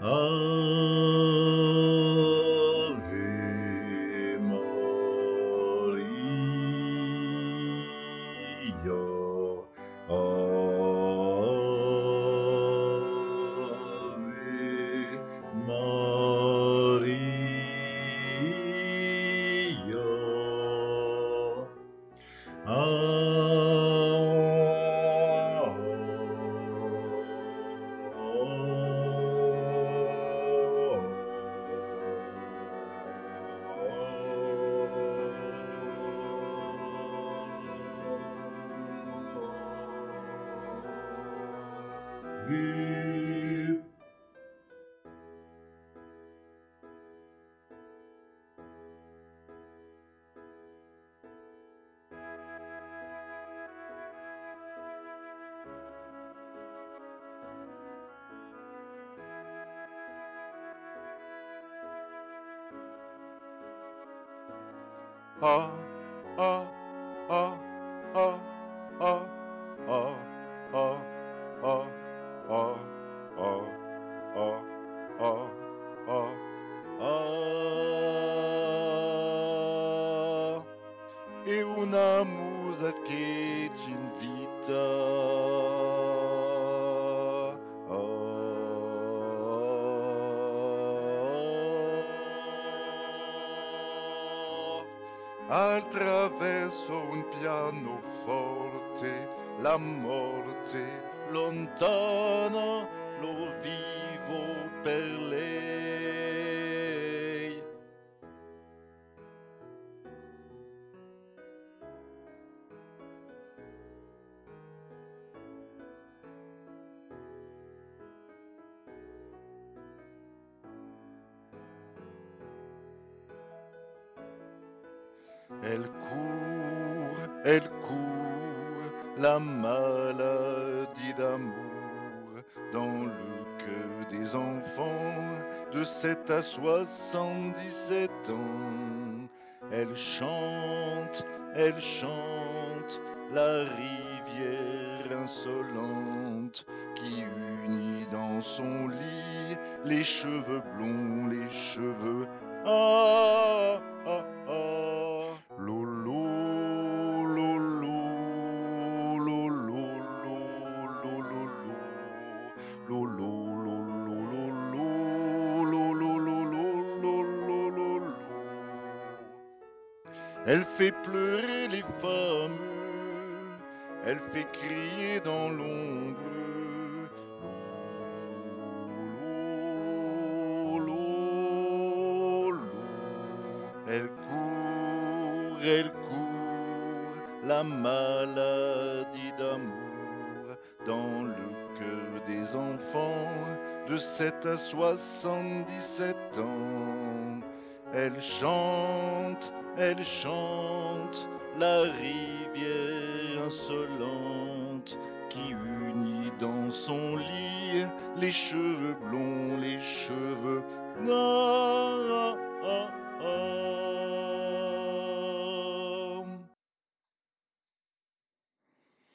Ave Maria, Ave Maria. Ave Ah, ah, ah, ah, ah, ah, ah, ah, ah, ah, ah, ah, ah, ah. E una musa che ci invita attraverso un pianoforte, la morte lontana, lo vivo per lei. Elle court, la maladie d'amour dans le cœur des enfants de 7 à 77 ans. Elle chante, la rivière insolente qui unit dans son lit les cheveux blonds, les cheveux ah ah ah. Lolo, lolo, lolo, lolo, lolo, lolo. Elle fait pleurer les femmes, elle fait crier dans l'ombre. Elle court, la maladie d'amour dans le cœur des enfants de 7 à 77 ans. Elle chante, la rivière insolente qui unit dans son lit les cheveux blonds, les cheveux ah, ah, ah.